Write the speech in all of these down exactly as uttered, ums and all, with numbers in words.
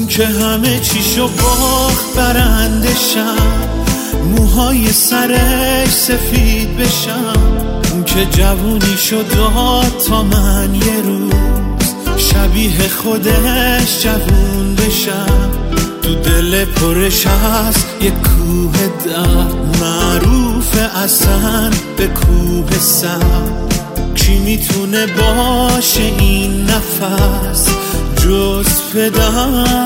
که همه چیشو باخت برندشم، موهای سرش سفید بشم. اون که جوونیشو داد تا من یه روز شبیه خودش جوون بشم. تو دل پرش هست یه کوه درد، معروف اصلا به کوه سر. کی میتونه باشه این نفس جز فدا؟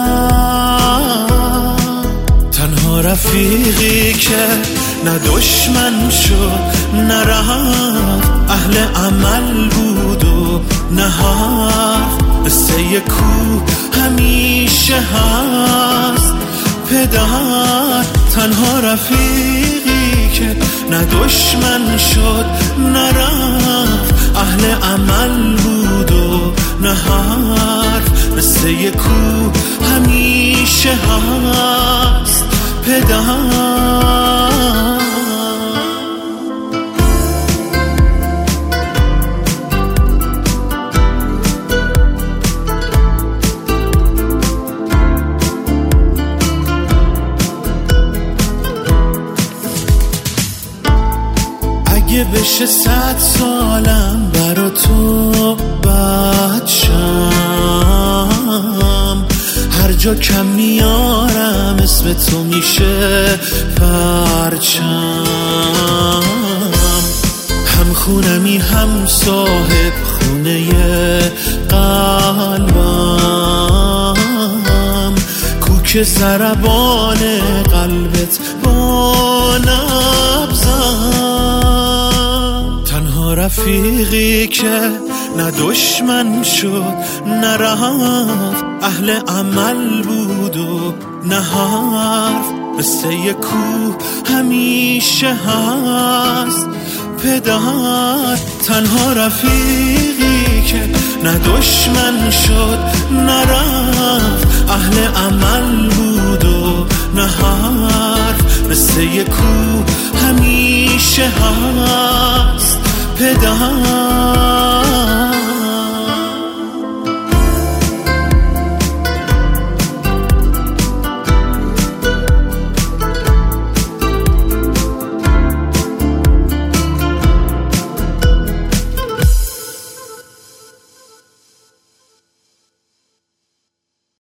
تنها رفیقی که نه دشمن شد نه رفت، اهل عمل بود و نه حرف. قصه یه کوه همیشه هست پدر. تنها رفیقی که نه دشمن شد نه رفت، اهل عمل بود و نه حرف. قصه یه کوه همیشه هست پدر. اگه بشه صد سالم برا تو بچم، هر جا کم میارم اسم تو میشه پرچم. هم خونمی هم صاحب خونه قلبم، کوک ضربان قلبت با نبضم. تنها رفیقی که نه دشمن شد نه رفت، اهل عمل بود و نه حرف. قصه یه کوه همیشه هست پدر. تنها رفیقی که نه دشمن شد نه رفت، اهل عمل بود و نه حرف. قصه یه کوه همیشه هست پدر.